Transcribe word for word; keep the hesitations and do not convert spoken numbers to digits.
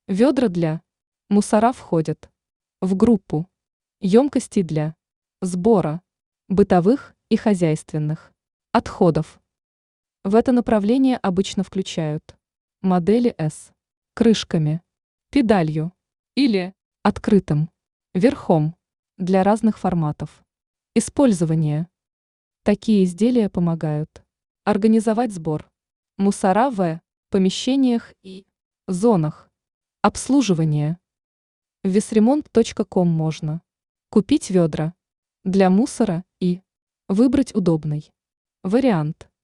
Ведра для мусора входят в группу емкостей для сбора бытовых и хозяйственных отходов. В это направление обычно включают модели с крышками, педалью или открытым верхом для разных форматов использования. Такие изделия помогают организовать сбор мусора в помещениях и зонах обслуживания. В весремонт точка ком можно купить ведра для мусора и выбрать удобный вариант.